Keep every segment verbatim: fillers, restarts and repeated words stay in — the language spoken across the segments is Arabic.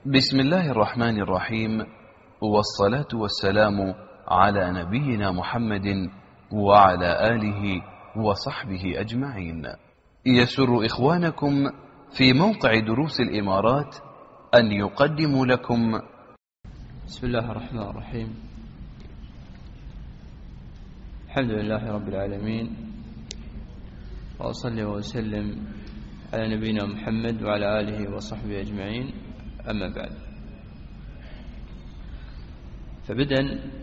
بسم الله الرحمن الرحيم، والصلاة والسلام على نبينا محمد وعلى آله وصحبه أجمعين. يسر إخوانكم في موقع دروس الإمارات أن يقدموا لكم بسم الله الرحمن الرحيم. الحمد لله رب العالمين، وأصلي وأسلم على نبينا محمد وعلى آله وصحبه أجمعين. أما بعد، فبدءا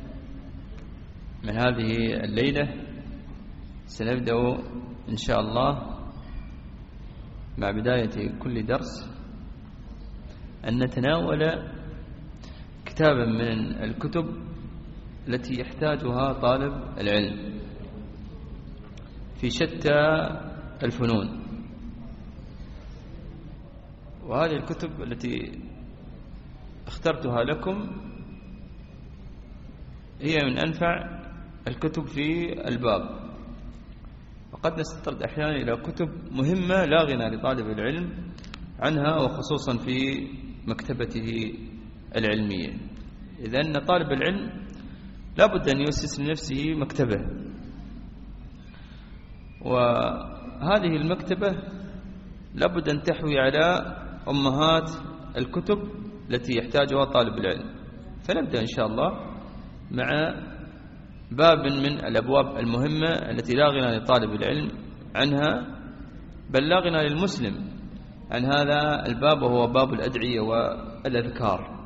من هذه الليلة سنبدأ إن شاء الله مع بداية كل درس أن نتناول كتابا من الكتب التي يحتاجها طالب العلم في شتى الفنون. وهذه الكتب التي اخترتها لكم هي من أنفع الكتب في الباب، وقد نستطرد أحيانا إلى كتب مهمة لا غنى لطالب العلم عنها، وخصوصا في مكتبته العلمية. إذن طالب العلم لا بد أن يؤسس لنفسه مكتبة، وهذه المكتبة لا بد أن تحوي على أمهات الكتب التي يحتاجها طالب العلم. فنبدأ إن شاء الله مع باب من الأبواب المهمة التي لا غنى لطالب العلم عنها، بل لا غنى للمسلم عن هذا الباب، وهو باب الأدعية والأذكار.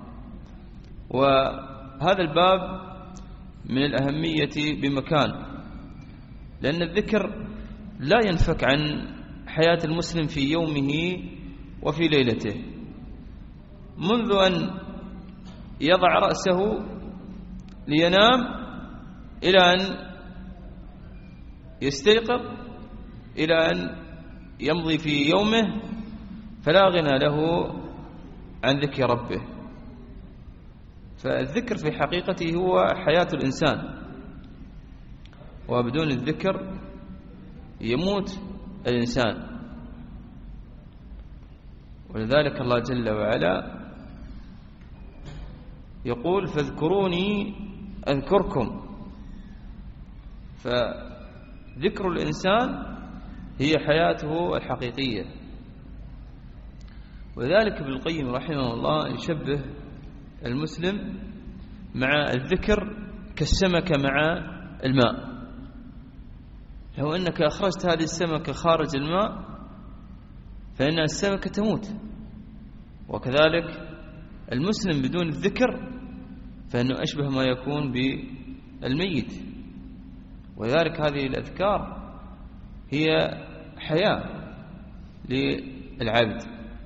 وهذا الباب من الأهمية بمكان، لأن الذكر لا ينفك عن حياة المسلم في يومه وفي ليلته، منذ أن يضع رأسه لينام إلى أن يستيقظ، إلى أن يمضي في يومه، فلا غنى له عن ذكر ربه. فالذكر في حقيقته هو حياة الإنسان، وبدون الذكر يموت الإنسان. ولذلك الله جل وعلا يقول: فاذكروني أذكركم. فذكر الإنسان هي حياته الحقيقية. ولذلك ابن القيم رحمه الله يشبه المسلم مع الذكر كالسمكة مع الماء. لو أنك أخرجت هذه السمكة خارج الماء فإن السمكة تموت، وكذلك المسلم بدون الذكر فإنه أشبه ما يكون بالميت. ولذلك هذه الأذكار هي حياة للعبد.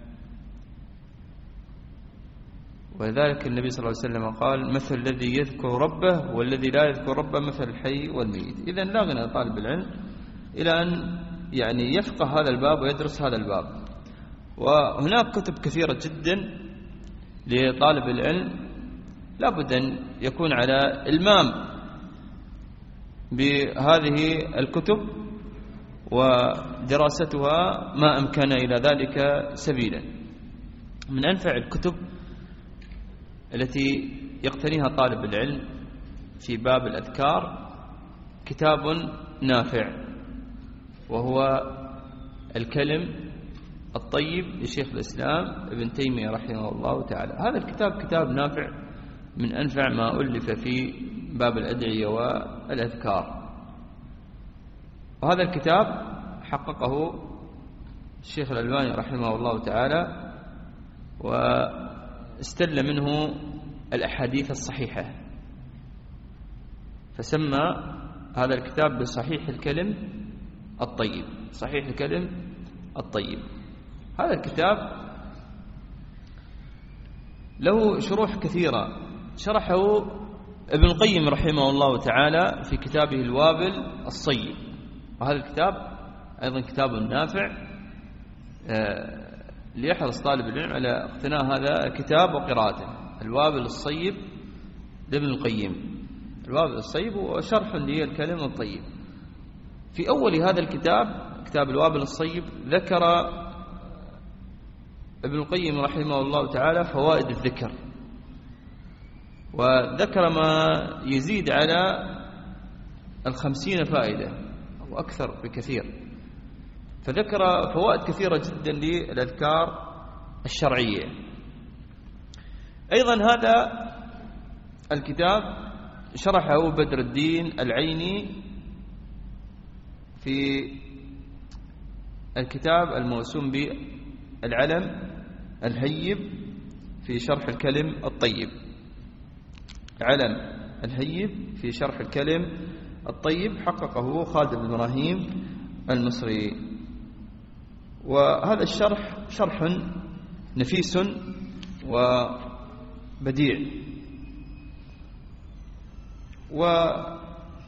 ولذلك النبي صلى الله عليه وسلم قال: مثل الذي يذكر ربه والذي لا يذكر ربه مثل الحي والميت. إذن لا غنى لطالب العلم إلى أن يعني يفقه هذا الباب ويدرس هذا الباب. وهناك كتب كثيرة جدا لطالب العلم لا بد أن يكون على إلمام بهذه الكتب ودراستها ما أمكن إلى ذلك سبيلا. من أنفع الكتب التي يقتنيها طالب العلم في باب الأذكار كتاب نافع، وهو الكلم الطيب لشيخ الإسلام ابن تيمية رحمه الله تعالى. هذا الكتاب كتاب نافع من أنفع ما ألف في باب الأدعية والأذكار. وهذا الكتاب حققه الشيخ الألباني رحمه الله تعالى، واستل منه الأحاديث الصحيحة، فسمى هذا الكتاب بصحيح الكلم الطيب. صحيح الكلم الطيب. هذا الكتاب له شروح كثيرة شرحه ابن القيم رحمه الله تعالى في كتابه الوابل الصيب. وهذا الكتاب أيضا كتاب نافع، ليحرص طالب العلم على اقتناء هذا الكتاب وقراءته. الوابل الصيب لابن القيم. الوابل الصيب هو شرح للكلم الطيب. في أول هذا الكتاب، كتاب الوابل الصيب، ذكر ابن القيم رحمه الله تعالى فوائد الذكر، وذكر ما يزيد على الخمسين فائدة أو أكثر بكثير، فذكر فوائد كثيرة جدا للأذكار الشرعية. أيضا هذا الكتاب شرحه بدر الدين العيني في الكتاب الموسوم بالعلم الهيب في شرح الكلم الطيب. علم الهيب في شرح الكلم الطيب حققه خالد بن إبراهيم المصري. وهذا الشرح شرح نفيس وبديع، وهذا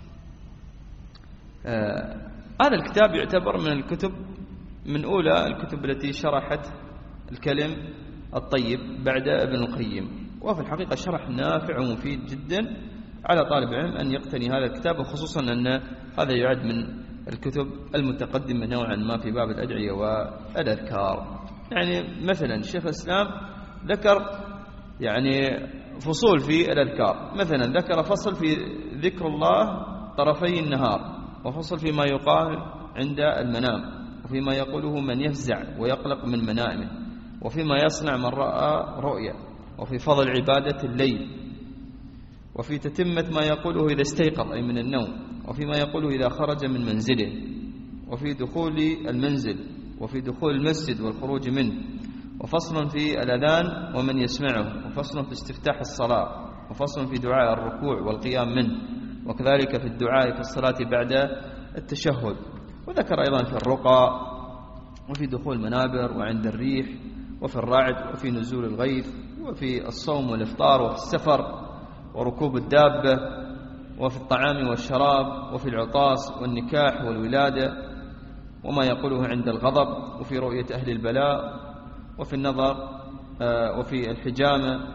الكتاب يعتبر من الكتب من أولى الكتب التي شرحت الكلم الطيب بعد ابن القيم، وفي الحقيقة شرح نافع ومفيد جدا على طالب العلم أن يقتني هذا الكتاب، وخصوصا أن هذا يعد من الكتب المتقدمة نوعا ما في باب الأدعية والأذكار. يعني مثلا شيخ الإسلام ذكر يعني فصول في الأذكار، مثلا ذكر فصل في ذكر الله طرفي النهار، وفصل فيما يقال عند المنام، وفيما يقوله من يفزع ويقلق من منامه، وفيما يصنع من رأى رؤيا، وفي فضل عبادة الليل، وفي تتمة ما يقوله إذا استيقظ أي من النوم، وفيما يقوله إذا خرج من منزله، وفي دخول المنزل، وفي دخول المسجد والخروج منه، وفصل في الأذان ومن يسمعه، وفصل في استفتاح الصلاة، وفصل في دعاء الركوع والقيام منه، وكذلك في الدعاء في الصلاة بعد التشهد. وذكر أيضا في الرقى، وفي دخول المنابر، وعند الريح، وفي الرعد، وفي نزول الغيث، وفي الصوم والإفطار، وفي السفر وركوب الدابة، وفي الطعام والشراب، وفي العطاس والنكاح والولادة، وما يقوله عند الغضب، وفي رؤية أهل البلاء، وفي النظر، وفي الحجامة،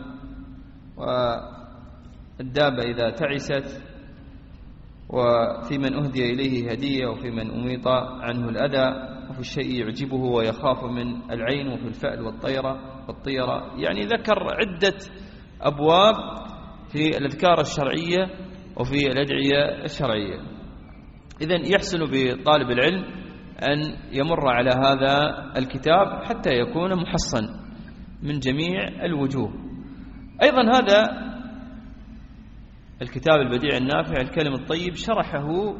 والدابة إذا تعست، وفي من أهدي إليه هدية، وفي من أميط عنه الأذى، وفي الشيء يعجبه ويخاف من العين، وفي الفأل والطيرة والطيرة. يعني ذكر عدة أبواب في الأذكار الشرعية وفي الأدعية الشرعية. إذن يحسن بطالب العلم أن يمر على هذا الكتاب حتى يكون محصن من جميع الوجوه. أيضا هذا الكتاب البديع النافع الكلم الطيب شرحه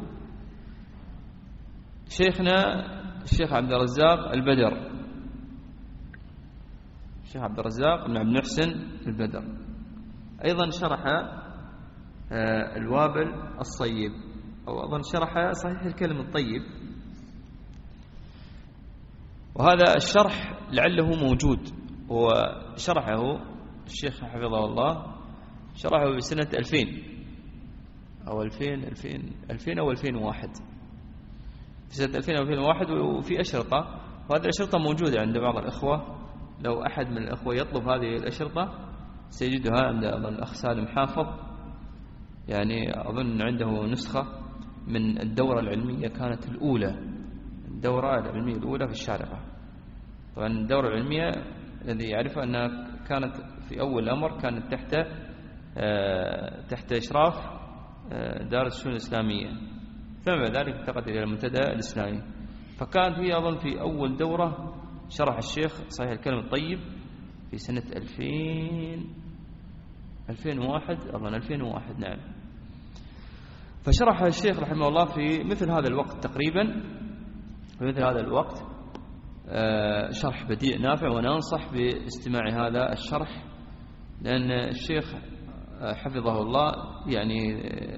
شيخنا الشيخ عبد الرزاق البدر، الشيخ عبد الرزاق بن عبد المحسن البدر. أيضا شرح الوابل الصيب، أو أظن شرح صحيح الكلم الطيب، وهذا الشرح لعله موجود، وشرحه الشيخ حفظه الله شرحه بسنة ألفين أو ألفين ألفين ألفين أو ألفين وواحد، في سنة ألفين أو ألفين وواحد، وفي أشرطة، وهذه الأشرطة موجودة عند بعض الأخوة. لو أحد من الأخوة يطلب هذه الأشرطة سيجدها عند أظن الأخ سالم حافظ، يعني أظن عنده نسخة من الدورة العلمية كانت الأولى، الدورة العلمية الأولى في الشارقة. طبعا الدورة العلمية الذي يعرفها أنها كانت في أول الأمر كانت تحت تحت إشراف دار الشؤون الإسلامية، ثم بعد ذلك انتقلت إلى المنتدى الإسلامي. فكانت هي أظن في أول دورة شرح الشيخ صحيح الكلم الطيب في سنة ألفين ألفين وواحد، أظن ألفين وواحد، نعم. فشرح الشيخ رحمه الله في مثل هذا الوقت تقريبا، في مثل هذا الوقت شرح بديع نافع، وأنا أنصح باستماع هذا الشرح، لأن الشيخ حفظه الله يعني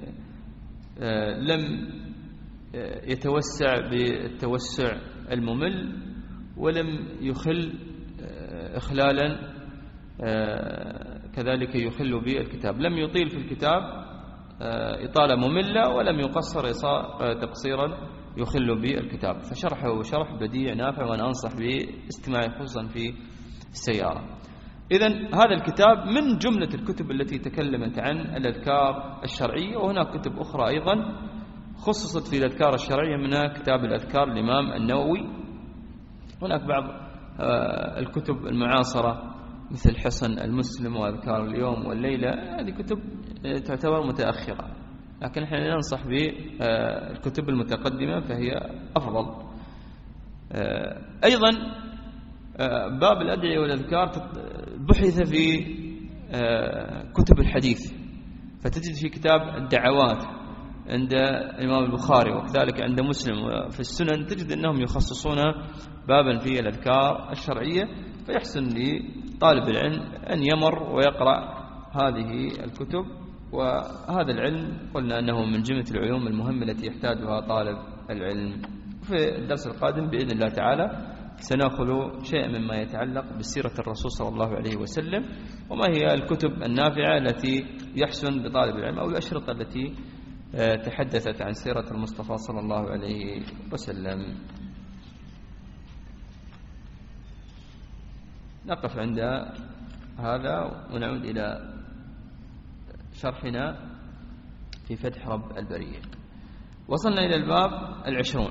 لم يتوسع بالتوسع الممل، ولم يخل إخلالا كذلك يخل بالكتاب، لم يطيل في الكتاب إطالة مملة، ولم يقصر تقصيرا يخل بالكتاب. فشرحه شرح بديع نافع، وأنا أنصح باستماعه خصوصا في السيارة. إذن هذا الكتاب من جملة الكتب التي تكلمت عن الأذكار الشرعية، وهناك كتب أخرى أيضا خصصت في الأذكار الشرعية، منها كتاب الأذكار الإمام النووي. هناك بعض الكتب المعاصرة مثل حصن المسلم وأذكار اليوم والليلة، هذه كتب تعتبر متأخرة، لكن احنا ننصح بالكتب المتقدمة فهي أفضل. أيضا باب الأدعية والأذكار بحث في كتب الحديث، فتجد في كتاب الدعوات عند الإمام البخاري وكذلك عند مسلم في السنن، تجد أنهم يخصصون بابا في الأذكار الشرعية، فيحسن لطالب العلم أن يمر ويقرأ هذه الكتب. وهذا العلم قلنا أنه من جملة العلوم المهمة التي يحتاجها طالب العلم. في الدرس القادم بإذن الله تعالى سنأخذ شيئا مما يتعلق بسيرة الرسول صلى الله عليه وسلم، وما هي الكتب النافعة التي يحسن بطالب العلم أو الأشرطة التي تحدثت عن سيرة المصطفى صلى الله عليه وسلم. نقف عند هذا ونعود إلى شرحنا في فتح رب البرية. وصلنا إلى الباب العشرون.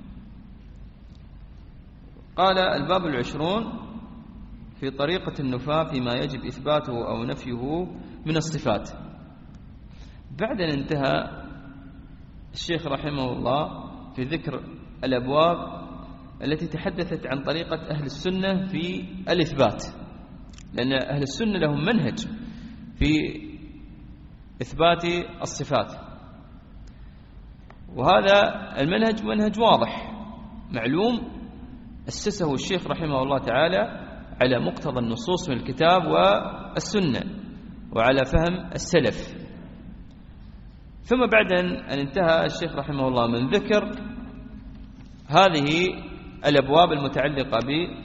قال الباب العشرون في طريقة النفاة فيما يجب إثباته أو نفيه من الصفات. بعد أن انتهى الشيخ رحمه الله في ذكر الأبواب التي تحدثت عن طريقة أهل السنة في الإثبات، لأن أهل السنة لهم منهج في إثبات الصفات، وهذا المنهج منهج واضح معلوم أسسه الشيخ رحمه الله تعالى على مقتضى النصوص من الكتاب والسنة وعلى فهم السلف. ثم بعد أن انتهى الشيخ رحمه الله من ذكر هذه الأبواب المتعلقة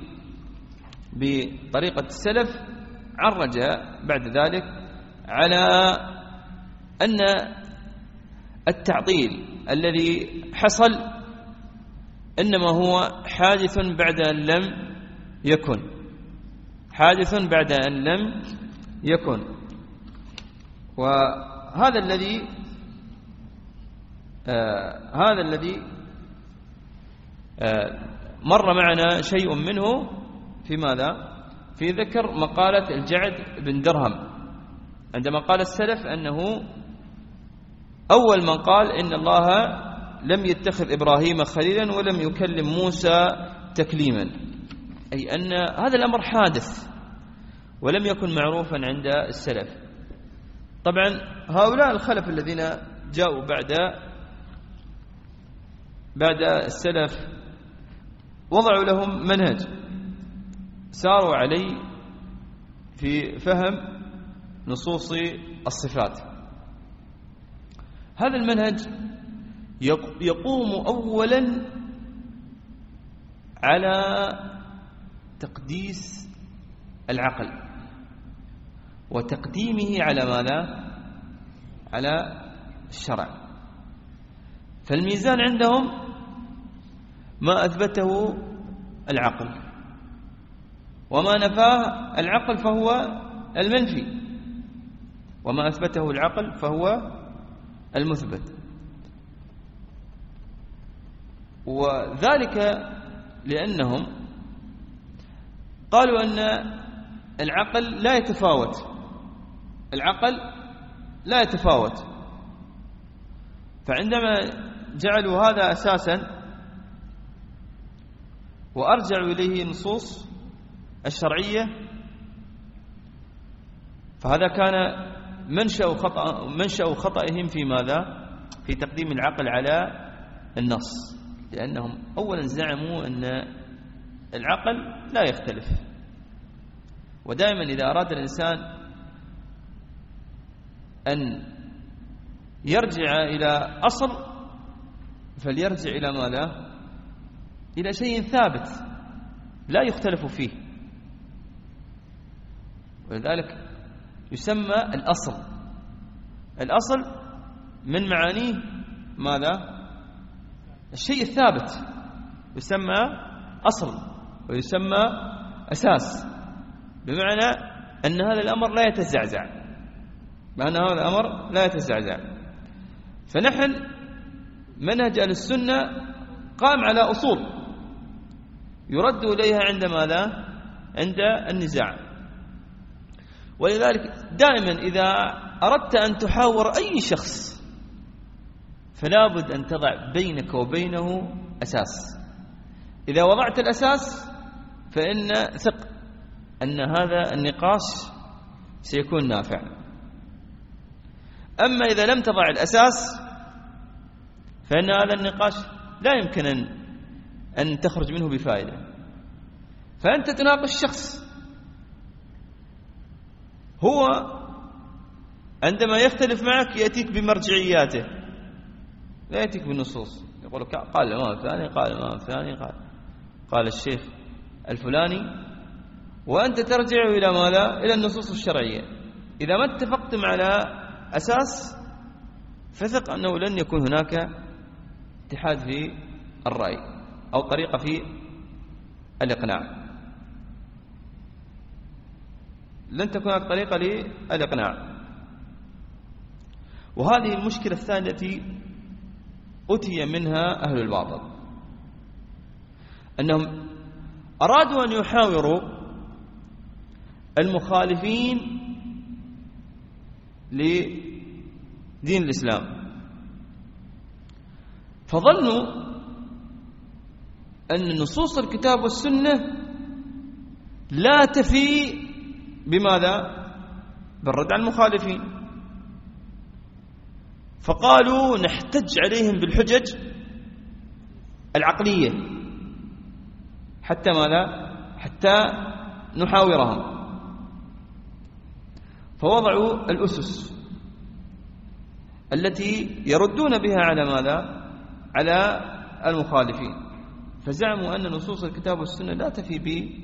بطريقة السلف، عرج بعد ذلك على أن التعطيل الذي حصل إنما هو حادث بعد أن لم يكن، حادث بعد أن لم يكن. وهذا الذي آه هذا الذي آه مر معنا شيء منه في ماذا؟ في ذكر مقالة الجعد بن درهم عندما قال السلف أنه أول من قال إن الله لم يتخذ إبراهيم خليلا ولم يكلم موسى تكليما، أي أن هذا الأمر حادث ولم يكن معروفا عند السلف. طبعا هؤلاء الخلف الذين جاءوا بعد بعد السلف وضعوا لهم منهج ساروا عليه في فهم نصوص الصفات. هذا المنهج يقوم أولا على تقديس العقل وتقديمه على ماذا؟ على الشرع. فالميزان عندهم ما أثبته العقل، وما نفاه العقل فهو المنفي، وما أثبته العقل فهو المثبت. وذلك لأنهم قالوا أن العقل لا يتفاوت، العقل لا يتفاوت. فعندما جعلوا هذا أساسا وأرجعوا إليه النصوص الشرعية، فهذا كان منشأ خطأ منشأ خطئهم في ماذا؟ في تقديم العقل على النص، لأنهم أولا زعموا أن العقل لا يختلف. ودائما إذا أراد الإنسان أن يرجع إلى أصل فليرجع إلى ماذا؟ إلى شيء ثابت لا يختلف فيه، ولذلك يسمى الأصل. الأصل من معانيه ماذا؟ الشيء الثابت يسمى أصل ويسمى أساس، بمعنى أن هذا الأمر لا يتزعزع، معنى هذا الأمر لا يتزعزع. فنحن منهج أهل السنة قام على أصول، يرد إليها عند ماذا؟ عند النزاع. ولذلك دائما إذا أردت أن تحاور أي شخص فلا بد أن تضع بينك وبينه أساس. إذا وضعت الأساس فإن ثق أن هذا النقاش سيكون نافع. أما إذا لم تضع الأساس فإن هذا النقاش لا يمكن أن أن تخرج منه بفائدة. فأنت تناقش شخص هو عندما يختلف معك يأتيك بمرجعياته، لا يأتيك بالنصوص. يقول قال الإمام الفلاني قال الإمام الفلاني قال قال الشيخ الفلاني، وأنت ترجع إلى ماذا؟ إلى النصوص الشرعية. إذا ما اتفقتم على أساس فثق أنه لن يكون هناك اتحاد في الرأي أو طريقة في الإقناع، لن تكون هناك طريقة للإقناع. وهذه المشكلة الثانية التي أتي منها أهل الباطل، أنهم أرادوا أن يحاوروا المخالفين لدين الإسلام، فظنوا أن نصوص الكتاب والسنة لا تفي بماذا؟ بالرد على المخالفين، فقالوا نحتج عليهم بالحجج العقلية حتى ماذا؟ حتى نحاورهم. فوضعوا الأسس التي يردون بها على ماذا؟ على المخالفين، فزعموا أن نصوص الكتاب والسنة لا تفي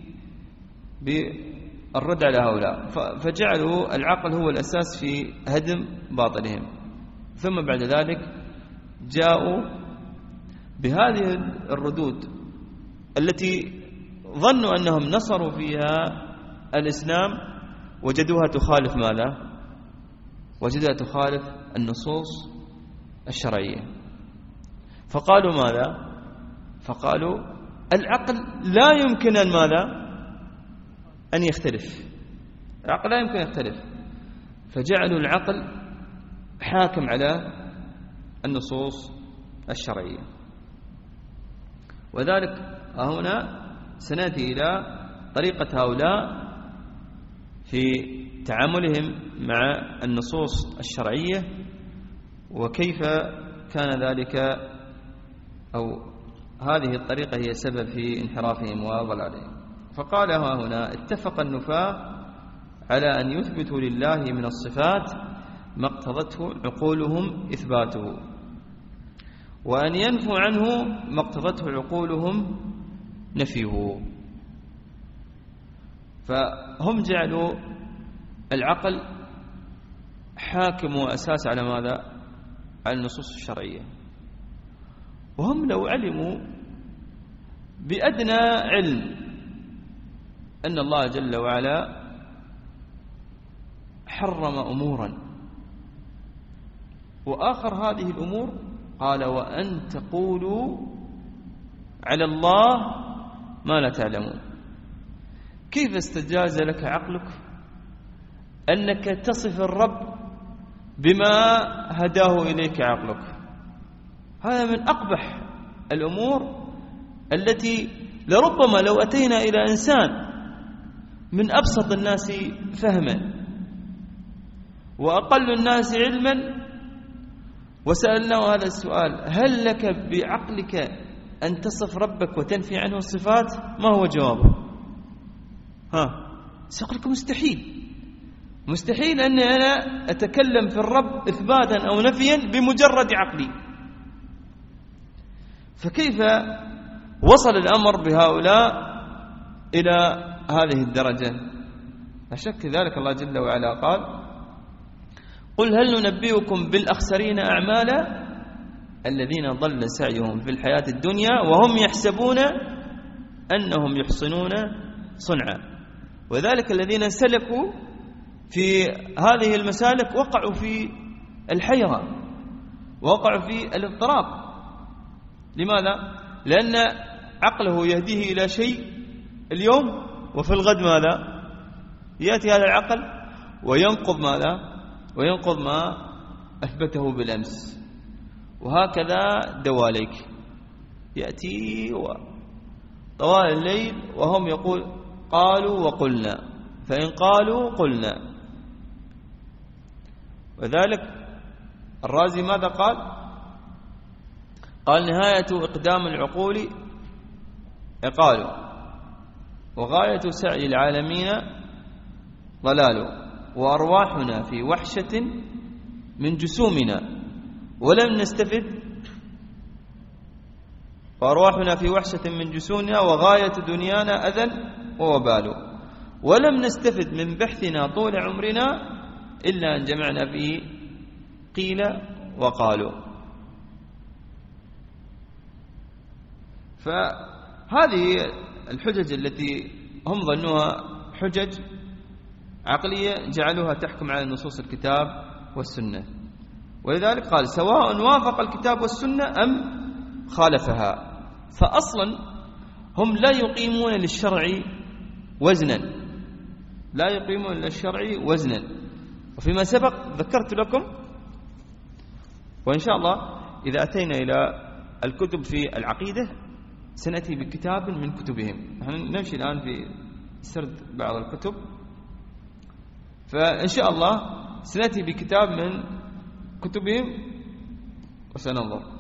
بالرد على هؤلاء، فجعلوا العقل هو الأساس في هدم باطلهم. ثم بعد ذلك جاءوا بهذه الردود التي ظنوا أنهم نصروا فيها الإسلام، وجدوها تخالف ماذا؟ وجدوها تخالف النصوص الشرعية. فقالوا ماذا؟ فقالوا العقل لا يمكن أن ماذا؟ أن يختلف، العقل لا يمكن أن يختلف، فجعلوا العقل حاكم على النصوص الشرعية. وذلك هنا سنأتي إلى طريقة هؤلاء في تعاملهم مع النصوص الشرعية، وكيف كان ذلك أو هذه الطريقة هي سبب في انحرافهم وضلالهم. فقال هنا اتفق النفاة على أن يثبتوا لله من الصفات ما اقتضته عقولهم إثباته، وأن ينفوا عنه ما اقتضته عقولهم نفيه. فهم جعلوا العقل حاكم وأساس على ماذا؟ على النصوص الشرعية. وهم لو علموا بأدنى علم أن الله جل وعلا حرم أمورا وآخر هذه الأمور قال وأن تقولوا على الله ما لا تعلمون، كيف استجاز لك عقلك أنك تصف الرب بما هداه إليك عقلك؟ هذا من أقبح الأمور التي لربما لو أتينا إلى إنسان من أبسط الناس فهما وأقل الناس علما وسألناه هذا السؤال هل لك بعقلك أن تصف ربك وتنفي عنه الصفات؟ ما هو جوابه؟ ها سأقول لكم مستحيل، مستحيل أني أنا أتكلم في الرب إثباتا أو نفيا بمجرد عقلي. فكيف وصل الأمر بهؤلاء إلى هذه الدرجة؟ لا شك ذلك الله جل وعلا قال قل هل ننبئكم بالأخسرين أعمالا الذين ضل سعيهم في الحياة الدنيا وهم يحسبون أنهم يحسنون صنعا. وذلك الذين سلكوا في هذه المسالك وقعوا في الحيرة، وقعوا في الاضطراب. لماذا؟ لأن عقله يهديه إلى شيء اليوم، وفي الغد ماذا؟ يأتي هذا العقل وينقض ماذا؟ وينقض ما أثبته بالأمس. وهكذا دواليك يأتي طوال الليل وهم يقول قالوا وقلنا، فإن قالوا قلنا. وذلك الرازي ماذا قال؟ قال نهاية إقدام العقول عقال، وغاية سعي العالمين ضلال، وأرواحنا في وحشة من جسومنا ولم نستفد وأرواحنا في وحشة من جسومنا وغاية دنيانا أذى ووبال، ولم نستفد من بحثنا طول عمرنا إلا أن جمعنا فيه قيل وقالوا. فهذه الحجج التي هم ظنوها حجج عقلية جعلوها تحكم على نصوص الكتاب والسنة. ولذلك قال سواء وافق الكتاب والسنة أم خالفها. فأصلا هم لا يقيمون للشرع وزنا، لا يقيمون للشرع وزنا. وفيما سبق ذكرت لكم، وإن شاء الله إذا أتينا إلى الكتب في العقيدة سنأتي بكتاب من كتبهم. نحن نمشي الآن في سرد بعض الكتب، فإن شاء الله سنأتي بكتاب من كتبهم وسننظر.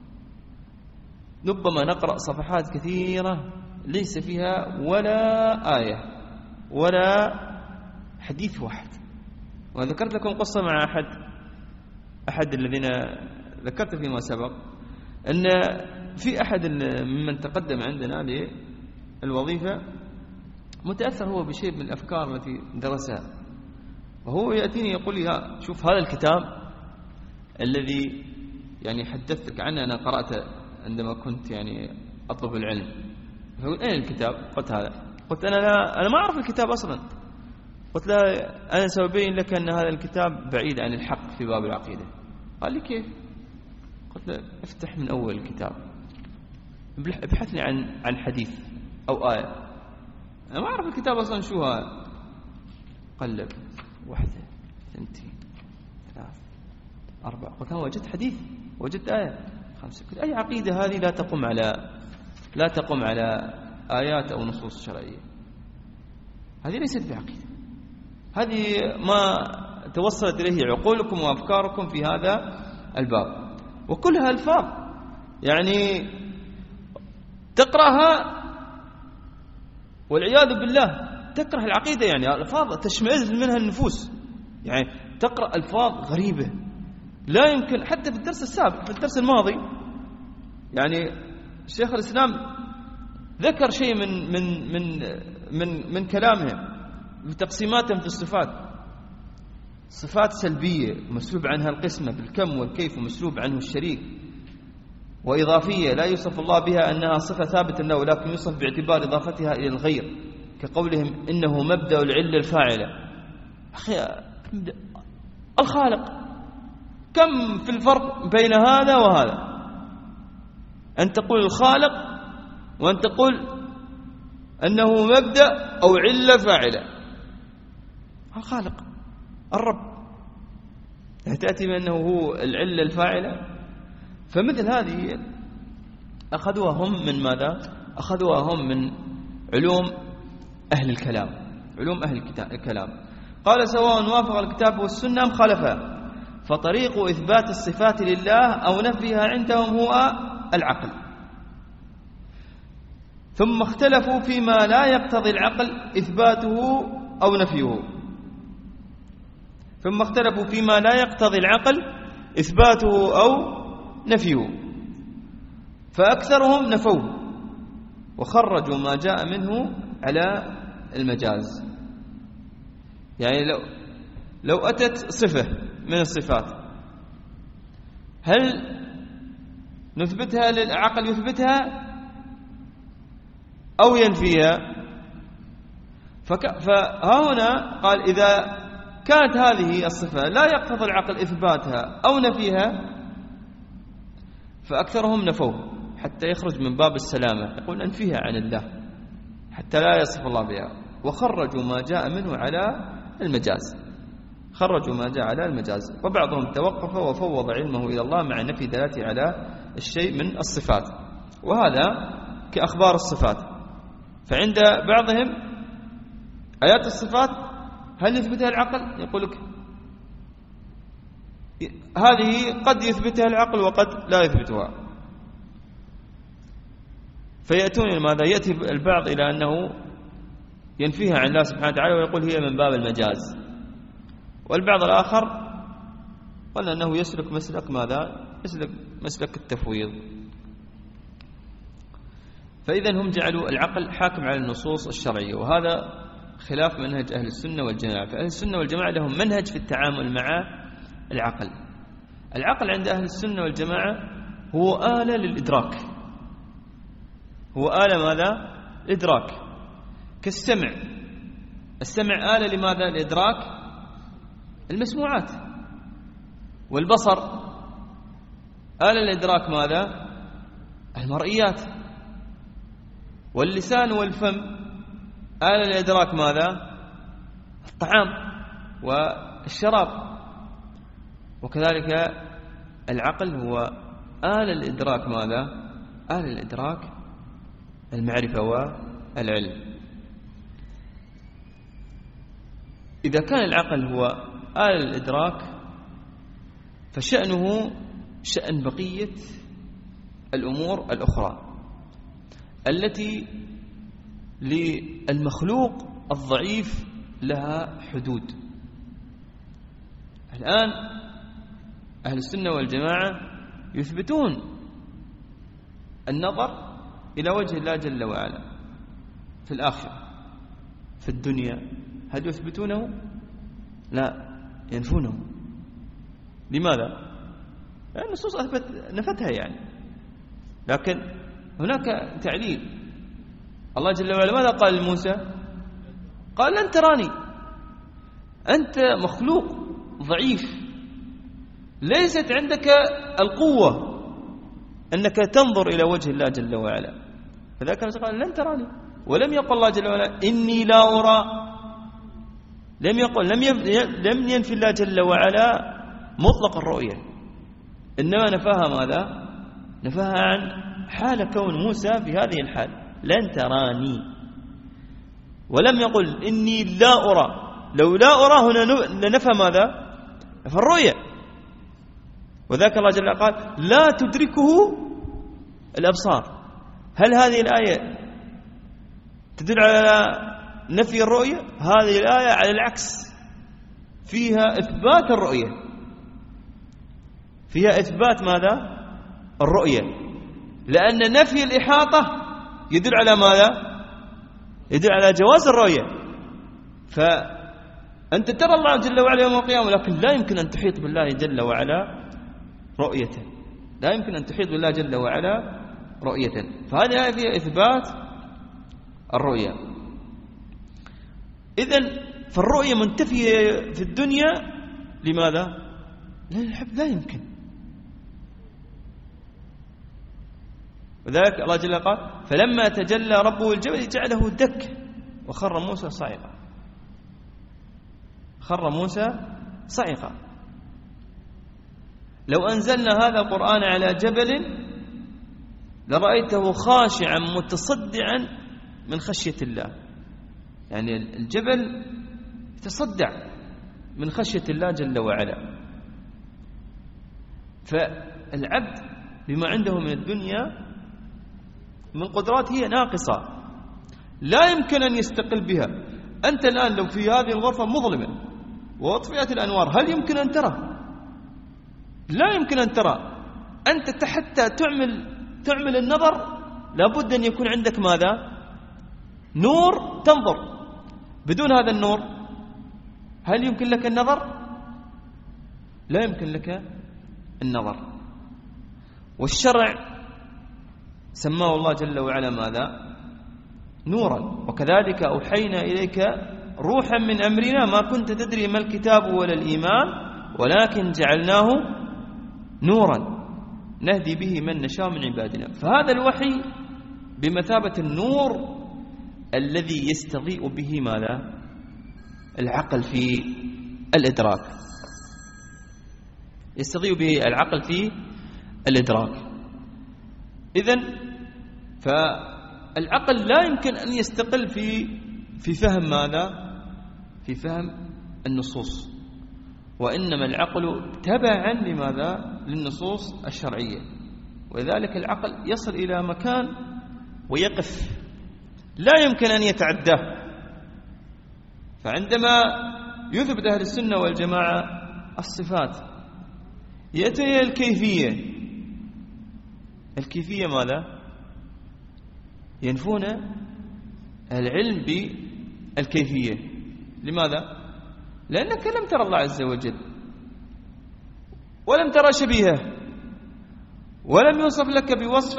ربما نقرأ صفحات كثيرة ليس فيها ولا آية ولا حديث واحد. وذكرت لكم قصة مع أحد أحد الذين ذكرت فيما سبق، أن في أحد ممن تقدم عندنا للوظيفة متأثر هو بشيء من الأفكار التي درسها، وهو يأتيني يقول لي شوف هذا الكتاب الذي يعني حدثتك عنه أنا قرأته عندما كنت يعني أطلب العلم. فقلت أين الكتاب؟ قلت هذا. قلت أنا لا أنا ما أعرف الكتاب أصلا. قلت له أنا سأبين لك أن هذا الكتاب بعيد عن الحق في باب العقيدة. قال لي كيف؟ قلت له افتح من أول الكتاب ابحث لي عن عن حديث أو آية. أنا ما أعرف الكتاب أصلا شو هذا. قلب واحدة ثنتين ثلاث أربع. قلت أنا وجدت حديث وجدت آية خمسة. قلت أي عقيدة هذه لا تقوم على لا تقوم على آيات أو نصوص شرعية. هذه ليست بعقيدة. هذه ما توصلت إليه عقولكم وأفكاركم في هذا الباب، وكلها ألفاظ يعني تقرأها والعياذ بالله تكره العقيدة، يعني ألفاظ تشمئز منها النفوس، يعني تقرأ ألفاظ غريبة لا يمكن. حتى في الدرس السابق في الدرس الماضي يعني شيخ الإسلام ذكر شيء من من من من من كلامهم بتقسيماتهم في الصفات. صفات سلبية مسلوب عنها القسمة بالكم والكيف، ومسلوب عنه الشريك، وإضافية لا يوصف الله بها أنها صفة ثابتة له، ولكن يوصف باعتبار إضافتها إلى الغير، كقولهم إنه مبدأ العلة الفاعلة. أخي الخالق كم في الفرق بين هذا وهذا؟ أن تقول الخالق وأن تقول أنه مبدأ أو علة فاعلة. الخالق الرب تأتي بأنه هو العلة الفاعلة. فمثل هذه أخذوها هم من ماذا؟ أخذوها هم من علوم أهل الكلام، علوم أهل الكلام. قال سواء وافق الكتاب والسنة أم خالفها، فطريق إثبات الصفات لله أو نفيها عندهم هو العقل. ثم اختلفوا فيما لا يقتضي العقل إثباته أو نفيه ثم اختلفوا فيما لا يقتضي العقل إثباته أو نفيه فأكثرهم نفوه وخرجوا ما جاء منه على المجاز. يعني لو لو أتت صفة من الصفات هل نثبتها للعقل يثبتها أو ينفيها؟ فهنا قال إذا كانت هذه الصفة لا يقتضي العقل إثباتها أو نفيها فأكثرهم نفوه حتى يخرج من باب السلامة، يقول أنفيها عن الله حتى لا يصف الله بها، وخرجوا ما جاء منه على المجاز، خرجوا ما جاء على المجاز. وبعضهم توقف وفوض علمه إلى الله مع نفي دلالته على الشيء من الصفات، وهذا كأخبار الصفات. فعند بعضهم آيات الصفات هل يثبتها العقل؟ يقول لك هذه قد يثبتها العقل وقد لا يثبتها، فيأتون لماذا؟ يأتي البعض إلى أنه ينفيها عن الله سبحانه وتعالى ويقول هي من باب المجاز، والبعض الآخر قال أنه يسلك مسلك ماذا؟ يسلك مسلك التفويض. فإذا هم جعلوا العقل حاكم على النصوص الشرعية، وهذا خلاف منهج أهل السنة والجماعة. فأهل السنة والجماعة لهم منهج في التعامل مع العقل. العقل عند أهل السنة والجماعة هو آلة للإدراك، هو آلة ماذا؟ الإدراك، كالسمع. السمع آلة لماذا؟ الإدراك المسموعات، والبصر آلة الإدراك ماذا؟ المرئيات، واللسان والفم آلة الإدراك ماذا؟ الطعام والشراب. وكذلك العقل هو آلة الإدراك ماذا؟ آلة الإدراك المعرفة والعلم. إذا كان العقل هو آلة الإدراك فشأنه شأن بقية الأمور الأخرى التي للمخلوق الضعيف لها حدود. الآن أهل السنة والجماعة يثبتون النظر إلى وجه الله جل وعلا في الآخرة. في الدنيا هل يثبتونه؟ لا، ينفونه. لماذا؟ لأن النصوص أثبت نفتها يعني. لكن هناك تعليل. الله جل وعلا ماذا قال لموسى؟ قال لن تراني، أنت مخلوق ضعيف، ليست عندك القوة أنك تنظر إلى وجه الله جل وعلا. فذلك قال لن تراني. ولم يقل الله جل وعلا إني لا أرى، لم يقل لم لم ينفي الله جل وعلا مطلق الرؤية، إنما نفاها ماذا؟ نفاها عن حال كون موسى في هذه الحال، لن تراني. ولم يقل إني لا أرى، لو لا أرى هنا لنفى ماذا؟ نفى الرؤية. وذاك الله جل وعلا قال لا تدركه الأبصار. هل هذه الآية تدل على نفي الرؤية؟ هذه الآية على العكس، فيها إثبات الرؤية، فيها إثبات ماذا؟ الرؤية، لأن نفي الإحاطة يدل على ماذا؟ يدل على جواز الرؤية. فأنت ترى الله جل وعلا يوم القيامة، لكن لا يمكن أن تحيط بالله جل وعلا رؤية، لا يمكن أن تحيط بالله جل وعلا رؤية. فهذه الآية فيها إثبات الرؤية. إذن فالرؤية منتفية في الدنيا لماذا؟ لأن الحب لا يمكن. وذلك الله جل قال فلما تجلى ربه الجبل جعله دك وخر موسى صعقا، خر موسى صعقا. لو أنزلنا هذا القرآن على جبل لرأيته خاشعا متصدعا من خشية الله. يعني الجبل يتصدع من خشية الله جل وعلا. فالعبد بما عنده من الدنيا من قدرات هي ناقصة، لا يمكن أن يستقل بها. أنت الآن لو في هذه الغرفة مظلمة وأطفئت الأنوار هل يمكن أن ترى؟ لا يمكن أن ترى. أنت حتى تعمل تعمل النظر لابد أن يكون عندك ماذا؟ نور تنظر. بدون هذا النور هل يمكن لك النظر؟ لا يمكن لك النظر. والشرع سماه الله جل وعلا ماذا؟ نورا. وكذلك أوحينا إليك روحا من أمرنا ما كنت تدري ما الكتاب ولا الإيمان ولكن جعلناه نورا نهدي به من نشاء من عبادنا. فهذا الوحي بمثابة النور الذي يستضيء به ماذا؟ العقل في الإدراك، يستضيء به العقل في الإدراك. إذن فالعقل لا يمكن أن يستقل في في فهم ماذا؟ في فهم النصوص، وإنما العقل تبعا لماذا؟ للنصوص الشرعية. ولذلك العقل يصل إلى مكان ويقف، لا يمكن أن يتعداه. فعندما يثبت أهل السنة والجماعة الصفات يأتي إلى الكيفية، الكيفية ماذا؟ ينفون العلم بالكيفية. لماذا؟ لأنك لم ترى الله عز وجل، ولم ترى شبيهه، ولم يوصف لك بوصف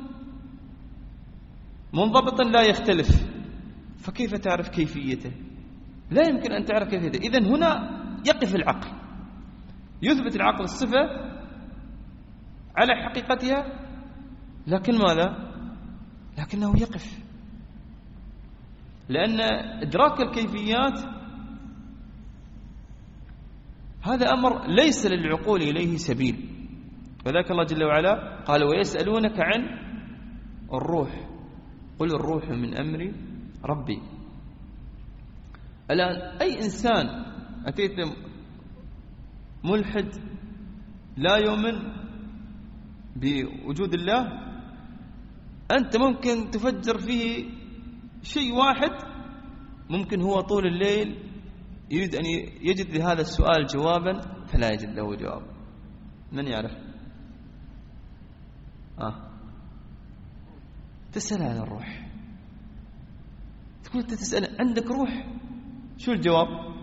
منضبط لا يختلف، فكيف تعرف كيفيته؟ لا يمكن أن تعرف كيفيته. إذن هنا يقف العقل، يثبت العقل الصفة على حقيقتها، لكن ماذا؟ لكنه يقف، لأن إدراك الكيفيات هذا أمر ليس للعقول إليه سبيل. وذلك الله جل وعلا قال: ويسألونك عن الروح قل الروح من أمر ربي. الآن أي إنسان أتيت ملحد لا يؤمن بوجود الله، أنت ممكن تفجر فيه شيء واحد، ممكن هو طول الليل يريد أن يجد لهذا السؤال جوابا فلا يجد له جواب. من يعرف؟ آه. تسأل عن الروح، تقول أنت تسأل عندك روح، شو الجواب؟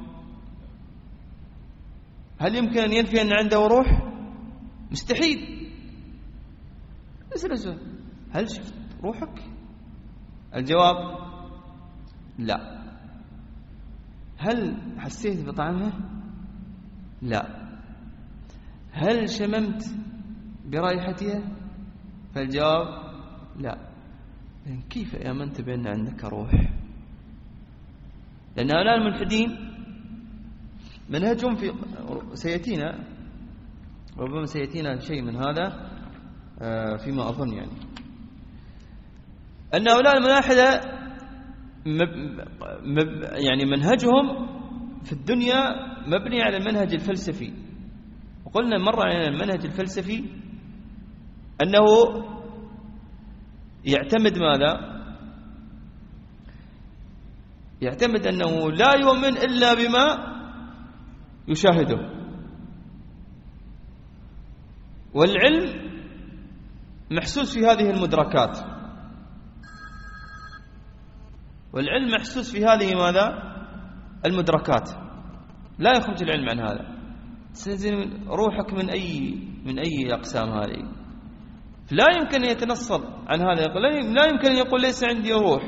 هل يمكن أن ينفي أن عنده روح؟ مستحيل. اسأل سؤال: هل شفت روحك؟ الجواب: لا. هل حسيت بطعمها؟ لا. هل شممت برائحتها؟ فالجواب: لا. كيف آمنت بأن عندك روح؟ لأن هؤلاء الملحدين منهجهم في سيأتينا، ربما سيأتينا شيء من هذا فيما أظن، يعني أن هؤلاء الملاحدة يعني منهجهم في الدنيا مبني على المنهج الفلسفي. وقلنا مرة عن المنهج الفلسفي أنه يعتمد ماذا؟ يعتمد أنه لا يؤمن إلا بما يشاهده، والعلم محسوس في هذه المدركات، والعلم محسوس في هذه ماذا؟ المدركات، لا يخرج العلم عن هذا. تستلزم روحك من أي من أي أقسام هذه، لا يمكن أن يتنصل عن هذا، يقول لا يمكن أن يقول ليس عندي روح،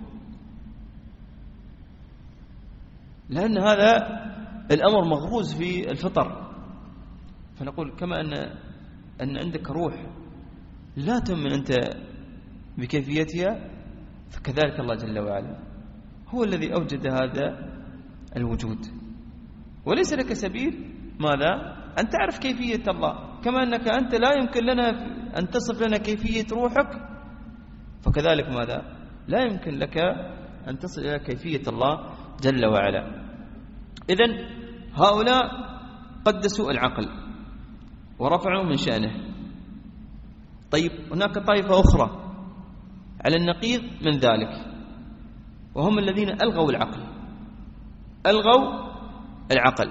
لأن هذا الأمر مغروز في الفطر. فنقول كما أن أن عندك روح لا تؤمن أنت بكيفيتها، فكذلك الله جل وعلا هو الذي أوجد هذا الوجود، وليس لك سبيل ماذا؟ أن تعرف كيفية الله، كما أنك أنت لا يمكن لنا أن تصف لنا كيفية روحك، فكذلك ماذا؟ لا يمكن لك أن تصل إلى كيفية الله جل وعلا. إذن هؤلاء قدسوا العقل ورفعوا من شأنه. طيب هناك طائفة أخرى على النقيض من ذلك، وهم الذين ألغوا العقل، ألغوا العقل.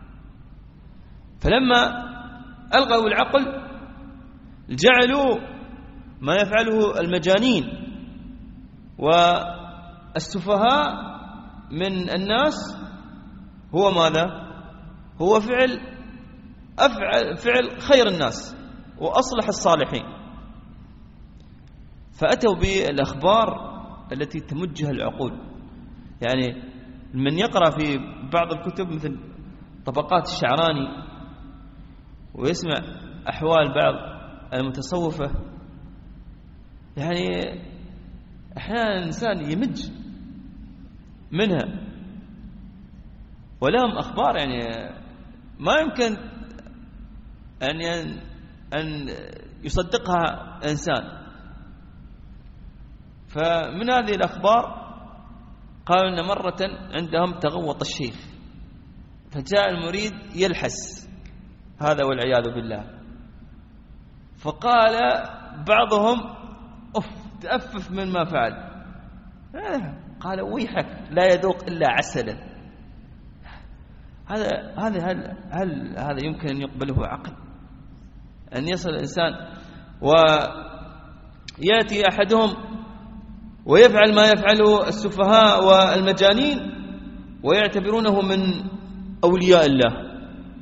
فلما ألغوا العقل جعلوا ما يفعله المجانين والسفهاء من الناس هو ماذا؟ هو فعل أفعل فعل خير الناس وأصلح الصالحين. فأتوا بالأخبار التي تمجها العقول. يعني من يقرأ في بعض الكتب مثل طبقات الشعراني ويسمع أحوال بعض المتصوفة يعني أحيانا الإنسان يمج منها، ولهم أخبار يعني ما يمكن أن أن يصدقها إنسان. فمن هذه الأخبار قالوا أن مرة عندهم تغوط الشيخ، فجاء المريد يلحس هذا والعياذ بالله، فقال بعضهم أف تأفف مما فعل، قال ويحك لا يذوق إلا عسلا. هذا هذا هل, هل هذا يمكن أن يقبله عقل؟ أن يصل الإنسان ويأتي أحدهم ويفعل ما يفعله السفهاء والمجانين ويعتبرونه من أولياء الله.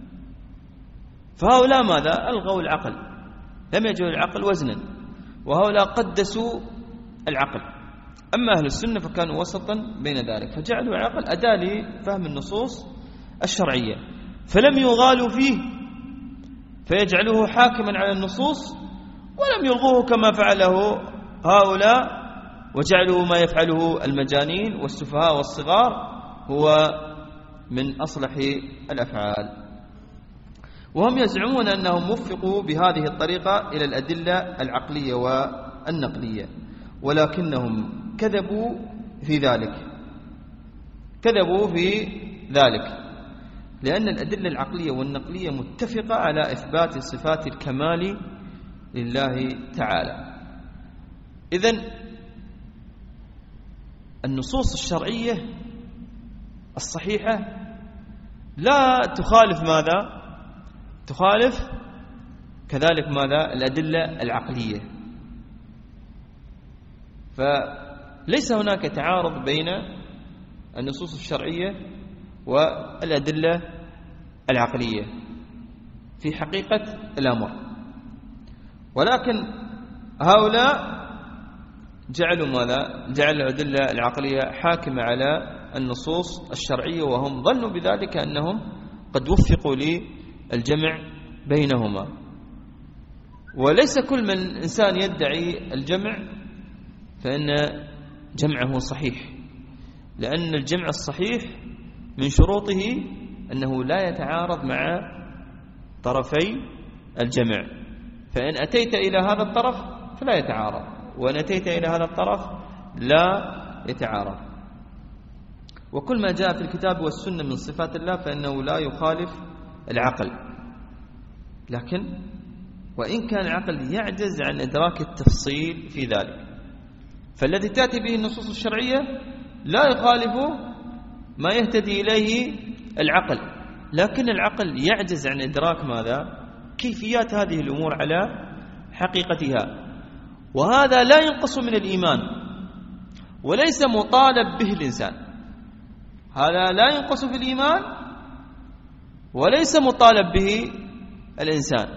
فهؤلاء ماذا؟ ألغوا العقل، لم يجعلوا العقل وزنا، وهؤلاء قدسوا العقل. أما أهل السنة فكانوا وسطا بين ذلك، فجعلوا العقل أداة لفهم النصوص الشرعية، فلم يغالوا فيه فيجعلوه حاكما على النصوص، ولم يلغوه كما فعله هؤلاء وجعلوا ما يفعله المجانين والسفهاء والصغار هو من أصلح الأفعال. وهم يزعمون أنهم وفقوا بهذه الطريقة إلى الأدلة العقلية والنقلية، ولكنهم كذبوا في ذلك كذبوا في ذلك لأن الأدلة العقلية والنقلية متفقة على إثبات صفات الكمال لله تعالى. إذن النصوص الشرعية الصحيحة لا تخالف ماذا؟ تخالف كذلك ماذا؟ الأدلة العقلية. فليس هناك تعارض بين النصوص الشرعية والأدلة العقلية في حقيقة الأمر، ولكن هؤلاء جعلوا ماذا؟ جعلوا الأدلة العقلية حاكمة على النصوص الشرعية، وهم ظنوا بذلك أنهم قد وفقوا للجمع بينهما. وليس كل من إنسان يدعي الجمع فإن جمعه صحيح، لأن الجمع الصحيح من شروطه أنه لا يتعارض مع طرفي الجمع، فإن أتيت إلى هذا الطرف فلا يتعارض، وإن أتيت إلى هذا الطرف لا يتعارض. وكل ما جاء في الكتاب والسنة من صفات الله فإنه لا يخالف العقل، لكن وإن كان العقل يعجز عن إدراك التفصيل في ذلك، فالذي تأتي به النصوص الشرعية لا يخالف ما يهتدي إليه العقل، لكن العقل يعجز عن إدراك ماذا؟ كيفيات هذه الأمور على حقيقتها. وهذا لا ينقص من الإيمان، وليس مطالب به الإنسان. هذا لا ينقص في الإيمان وليس مطالب به الإنسان.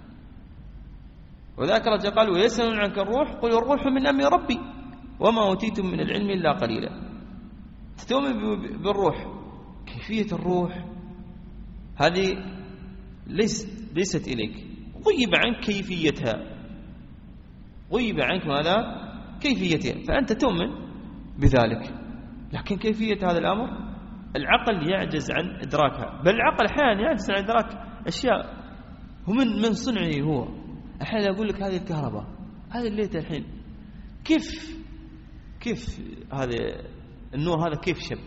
وذاك رجل قال ويسألون عنك الروح قل الروح من أمر ربي وما أوتيتم من العلم إلا قليلا. تؤمن بالروح، كيفية الروح هذه ليست ليست إليك، غيب عنك كيفيتها، غيب عنك ماذا؟ كيفيتها، فأنت تؤمن بذلك، لكن كيفية هذا الأمر العقل يعجز عن إدراكها. بل العقل أحيانا يعجز عن إدراك أشياء هو من من صنعه هو. أحيانا يقول لك هذه الكهرباء، هذه الليلة الحين كيف كيف هذا النور هذا كيف شب،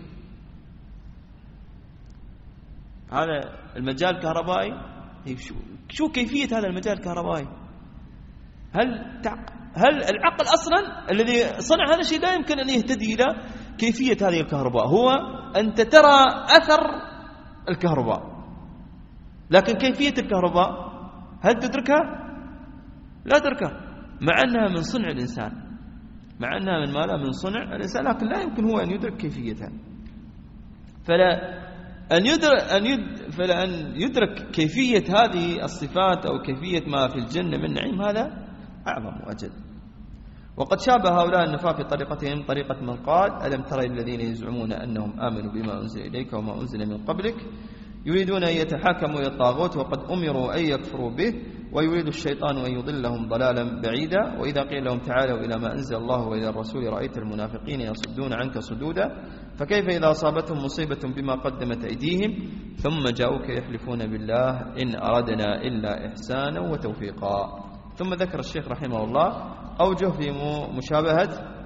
هذا المجال الكهربائي شو شو كيفية هذا المجال الكهربائي؟ هل تع... هل العقل أصلا الذي صنع هذا الشيء لا يمكن أن يهتدي إلى كيفية هذه الكهرباء؟ هو أنت ترى أثر الكهرباء، لكن كيفية الكهرباء هل تدركها؟ لا تدركها، مع أنها من صنع الإنسان، مع أنها من ماذا؟ من صنع الإنسان، لكن لا يمكن هو أن يدرك كيفيتها. فلا أن يدرك أن يد فلا أن يدرك كيفية هذه الصفات أو كيفية ما في الجنة من نعيم، هذا أعظم وأجل. وقد شابه هؤلاء النفاة في طريقتهم طريقة من قال ألم ترى الذين يزعمون أنهم آمنوا بما أنزل إليك وما أنزل من قبلك يريدون أن يتحاكموا إلى الطاغوت وقد أمروا أن يكفروا به، ويريد الشيطان أن يضلهم ضلالا بعيدا. وإذا قيل لهم تعالوا إلى ما أنزل الله وإلى الرسول رأيت المنافقين يصدون عنك صدودا، فكيف إذا أصابتهم مصيبة بما قدمت أيديهم ثم جاءوك يحلفون بالله إن أردنا إلا إحسانا وتوفيقا. ثم ذكر الشيخ رحمه الله أوجه في مشابهة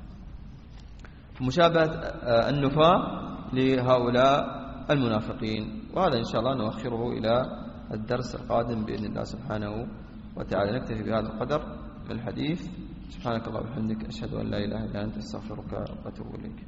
مشابهة النفاة لهؤلاء المنافقين، وهذا إن شاء الله نؤخره إلى الدرس القادم بإذن الله سبحانه وتعالى. نكتفي بهذا القدر من الحديث. سبحانك اللهم وبحمدك أشهد أن لا إله إلا أنت أستغفرك وأتوب إليك.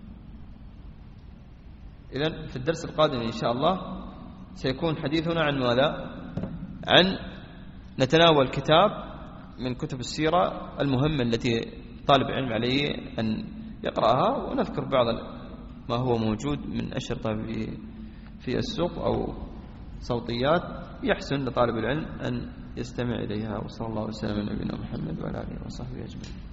إذن في الدرس القادم إن شاء الله سيكون حديثنا عن ماذا؟ عن نتناول كتاب من كتب السيرة المهمة التي طالب العلم عليه أن يقرأها، ونذكر بعض ما هو موجود من أشرطة في السوق أو صوتيات يحسن لطالب العلم أن يستمع إليها. وصلى الله وسلم على نبينا محمد وعلى آله وصحبه أجمعين.